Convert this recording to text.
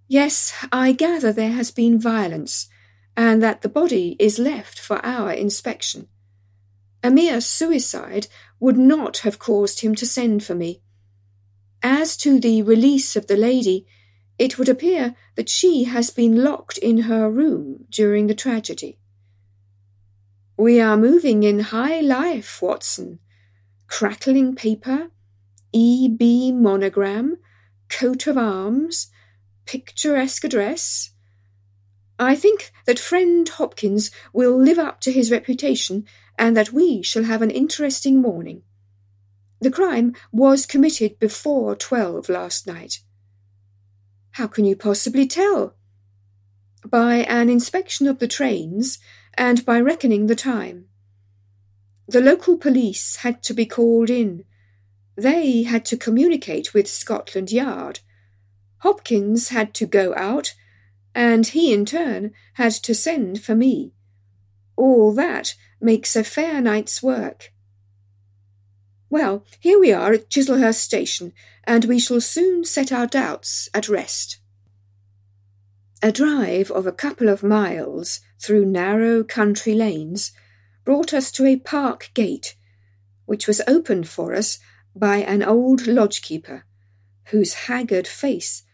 Yes, I gather there has been violence, and that the body is left for our inspection. A mere suicide would not have caused him to send for me. As to the release of the lady, it would appear that she has been locked in her room during the tragedy. We are moving in high life, Watson. Crackling paper, E.B. monogram, coat of arms, picturesque address. I think that friend Hopkins will live up to his reputation, and that we shall have an interesting morning. The crime was committed before 12 last night. How can you possibly tell? By an inspection of the trains and by reckoning the time. The local police had to be called in. They had to communicate with Scotland Yard. Hopkins had to go out, and he in turn had to send for me. All that makes a fair night's work. Well, here we are at Chislehurst Station, and we shall soon set our doubts at rest. A drive of a couple of miles through narrow country lanes brought us to a park gate, which was opened for us by an old lodge-keeper, whose haggard face